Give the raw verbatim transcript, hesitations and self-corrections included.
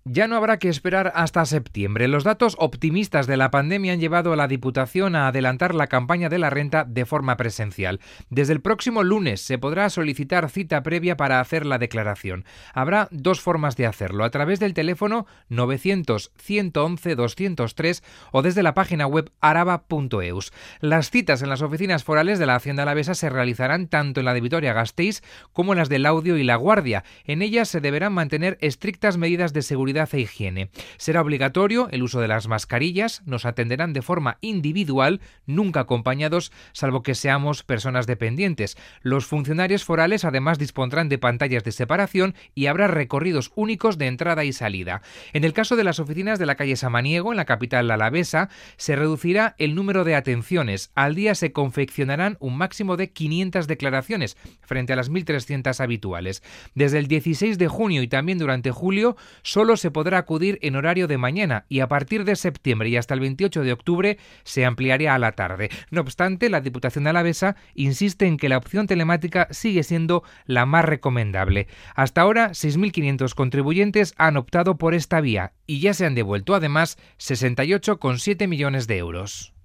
Ya no habrá que esperar hasta septiembre. Los datos optimistas de la pandemia han llevado a la Diputación a adelantar la campaña de la renta de forma presencial. Desde el próximo lunes se podrá solicitar cita previa para hacer la declaración. Habrá dos formas de hacerlo: a través del teléfono novecientos, ciento once, doscientos tres o desde la página web araba punto eus. Las citas en las oficinas forales de la Hacienda alavesa se realizarán tanto en la de Vitoria-Gasteiz como en las de Laudio y La Guardia. En ellas se deberán mantener estrictas medidas de seguridad e higiene. Será obligatorio el uso de las mascarillas, nos atenderán de forma individual, nunca acompañados, salvo que seamos personas dependientes. Los funcionarios forales además dispondrán de pantallas de separación y habrá recorridos únicos de entrada y salida. En el caso de las oficinas de la calle Samaniego, en la capital alavesa, se reducirá el número de atenciones. Al día se confeccionarán un máximo de quinientas declaraciones, frente a las mil trescientas habituales. Desde el dieciséis de junio y también durante julio, solo se podrá acudir en horario de mañana y a partir de septiembre y hasta el veintiocho de octubre se ampliaría a la tarde. No obstante, la Diputación alavesa insiste en que la opción telemática sigue siendo la más recomendable. Hasta ahora, seis mil quinientos contribuyentes han optado por esta vía y ya se han devuelto además sesenta y ocho coma siete millones de euros.